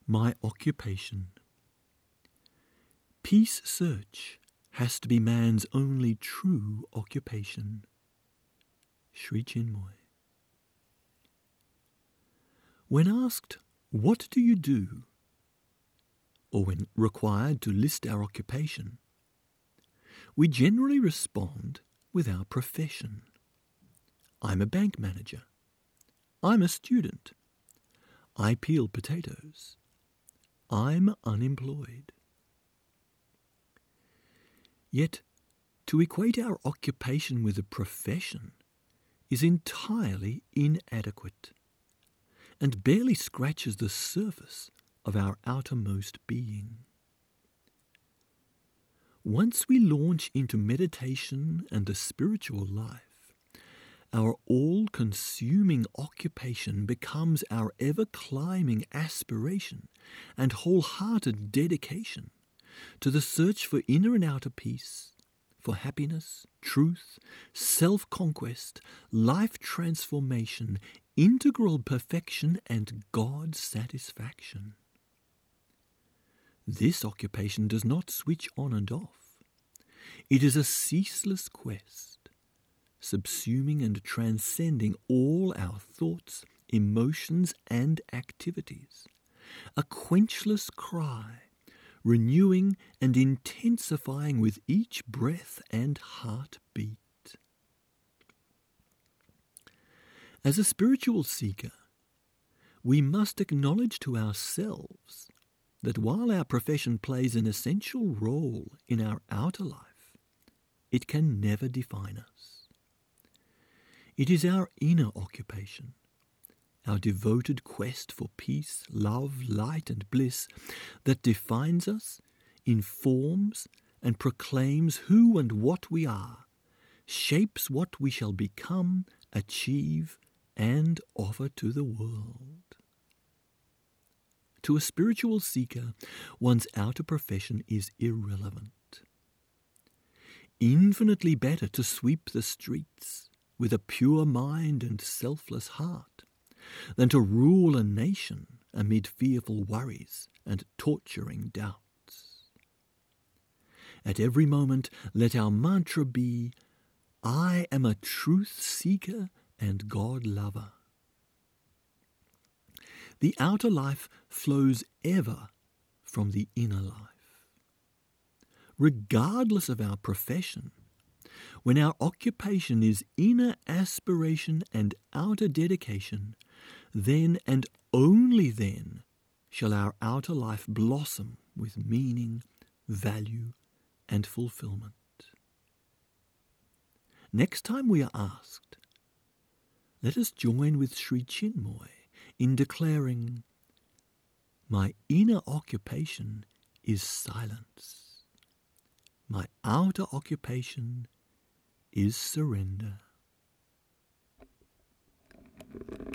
My occupation. Peace search has to be man's only true occupation. Sri Chinmoy. When asked, "What do you do?" or when required to list our occupation, we generally respond with our profession. I'm a bank manager. I'm a student. I peel potatoes. I'm unemployed. Yet, to equate our occupation with a profession is entirely inadequate and barely scratches the surface of our outermost being. Once we launch into meditation and the spiritual life, our all-consuming occupation becomes our ever-climbing aspiration and wholehearted dedication to the search for inner and outer peace, for happiness, truth, self-conquest, life transformation, integral perfection, and God satisfaction. This occupation does not switch on and off. It is a ceaseless quest, subsuming and transcending all our thoughts, emotions, and activities. A quenchless cry, renewing and intensifying with each breath and heartbeat. As a spiritual seeker, we must acknowledge to ourselves that while our profession plays an essential role in our outer life, it can never define us. It is our inner occupation, our devoted quest for peace, love, light, and bliss that defines us, informs, and proclaims who and what we are, shapes what we shall become, achieve, and offer to the world. To a spiritual seeker, one's outer profession is irrelevant. Infinitely better to sweep the streets with a pure mind and selfless heart than to rule a nation amid fearful worries and torturing doubts. At every moment, let our mantra be, I am a truth seeker and God lover. The outer life flows ever from the inner life. Regardless of our profession, when our occupation is inner aspiration and outer dedication, then and only then shall our outer life blossom with meaning, value, and fulfillment. Next time we are asked, let us join with Sri Chinmoy in declaring, my inner occupation is silence. My outer occupation is surrender.